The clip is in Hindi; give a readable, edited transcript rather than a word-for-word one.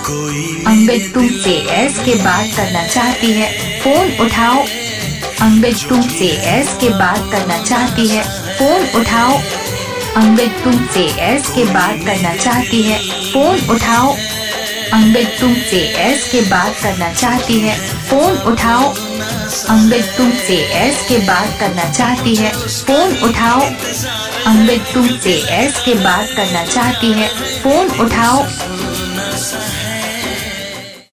अंबित तुमसे ऐस के बात करना चाहती है, फोन उठाओ। अंबित तुमसे ऐस के बात करना चाहती है, फोन उठाओ। अंबित तुमसे ऐस के बात करना चाहती है, फोन उठाओ। अंबित तुमसे ऐस के बात करना चाहती है, फोन उठाओ। अंबित तुमसे ऐस के बात करना चाहती है, फोन उठाओ। अंबित तुमसे ऐस के बात करना चाहती है, फोन उठाओ।